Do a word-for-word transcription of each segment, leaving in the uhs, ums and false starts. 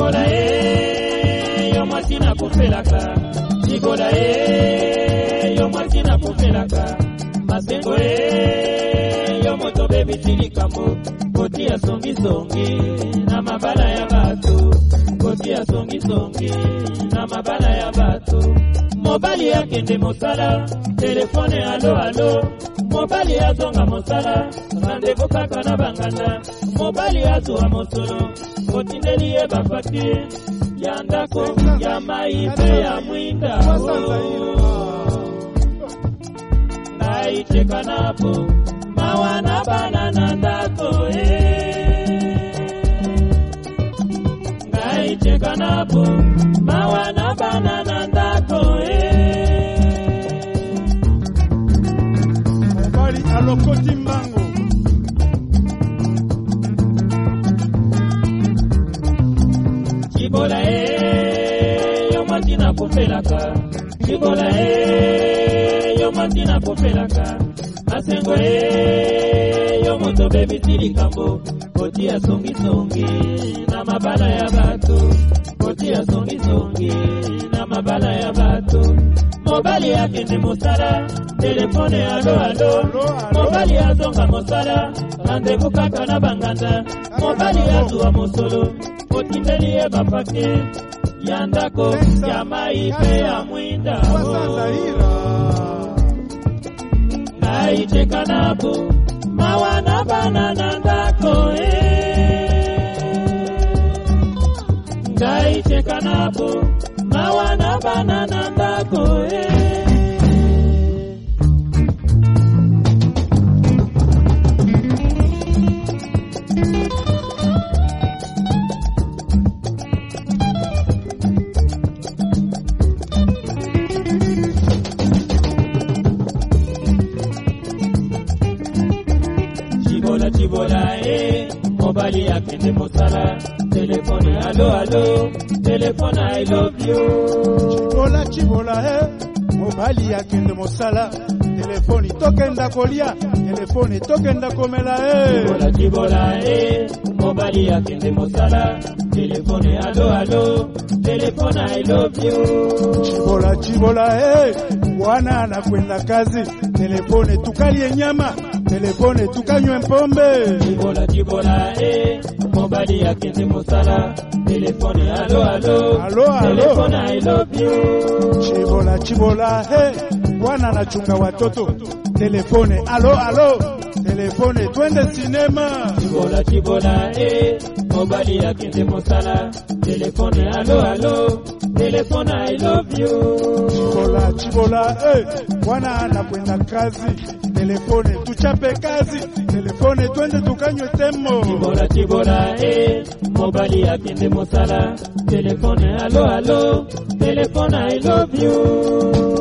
Chibola e yo mwasina kufelaka, Chibola e yo mwasina kufelaka, Masengo e yo moto baby tilikambo, koti ya songi songi na mabala ya batu, koti ya songi songi na mabala ya batu. Mobali ya kende mosala, telefone alo alo, mobali ya zonga mosala, rendez-vous kaka na banganda, mobali ya zuwa mosolo, kotindeli ye bafaki, ya ndako, ya maipe ya mwinda, ngai cheka napo, mawana banana ndako, ngai cheka napo, mawana banana ndako, mobali alokoti mbango. Chibola e yo mwasina kufelaka, Chibola e yo mwasina kufelaka, Masengo e yo moto baby tilikambo, koti ya songi songi na mabala ya batu, koti ya songi songi na mabala ya batu. Mobali ya kende mosala, telefone alo alo, mobali ya zonga mosala, rendez-vous kaka na banganda, mobali ya zuwa mosolo, kotindeli ye bafake, ya ndako, ya maipe ya mwinda, ngai cheka napo, mawana banana ndako, ngai cheka napo, mawana banana ndako, Chibola chibola e mobali ya kende mosala, telefone alo alo, telefone I love you. Chibola chibola e mobali ya kende mosala, telefoni tokenda kolia, telefoni tokenda komela e. Chibola chibola e mobali ya kende mosala, telefone alo alo, telefone I love you. Chibola chibola e bwana anakwenda kazi, telefone tukalie nyama, telefone tukanywe mpombe. Chibola chibola e mobali ya kende mosala, telefone alo alo, alo alo, telefone I love you. Chibola chibola e bwana anachunga watoto, telefone alo alo, telefone twende sinema. Chibola chibola e mobali ya kende mosala, telefone alo alo, telefone I love you. Chibola chibola eh bwana anakwenda kazi, telefone tuchape kazi, telefone twende tukanywe temo. Chibola chibola e mobali ya kende mosala, telefone alo alo, telefone I love you.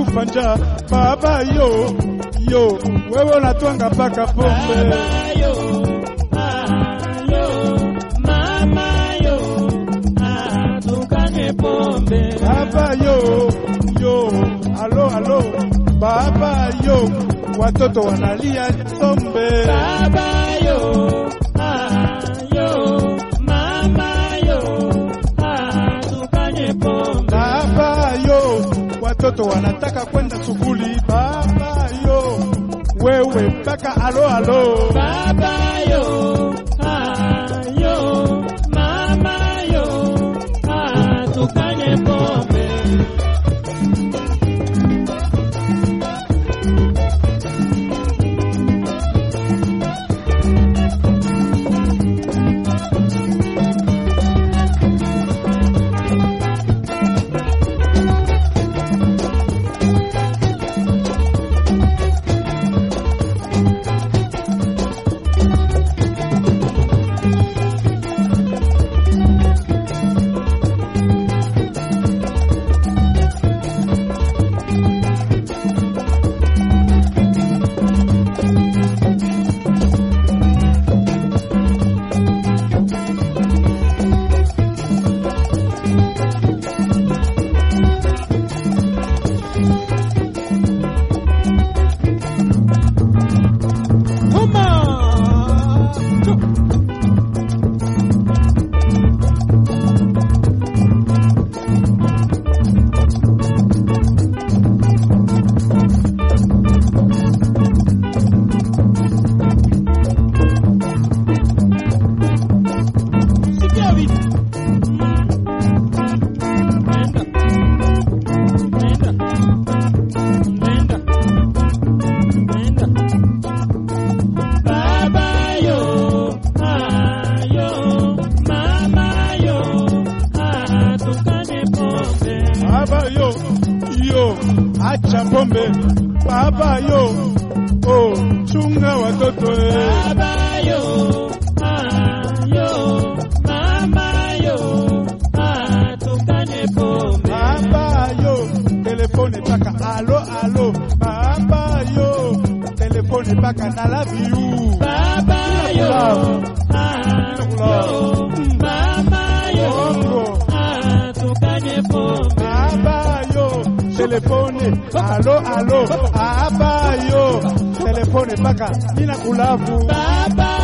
kufa njaa. Baba yo yo, wewe unatwanga paka pombe. Baba yo, ah, yo, mama yo, ah, tukanye pombe. Baba yo yo, alo alo, baba yo, watoto wanalia sombe. Baba yo, ah, yo, mama yo, ah, tukanye pombe. Baba yo, watoto wanataka kwenda sukuli. Baba yo, wewe mpaka alo alo. Baba yo, ah, yo, mama yo, ah, tukanye pombe. acha pombe. Baba yo, oh, chunga watoto eh. Baba yo, ah, yo, mama yo, ah, tukane pombe. Baba yo, telefone paka alo alo. Baba yo, telefone paka na love you. Baba yo, ah, yo, mama yo, ah, tukane pombe. Baba yo, telefone alo alo. Baba yo, telefone paka nina kulavu. Baba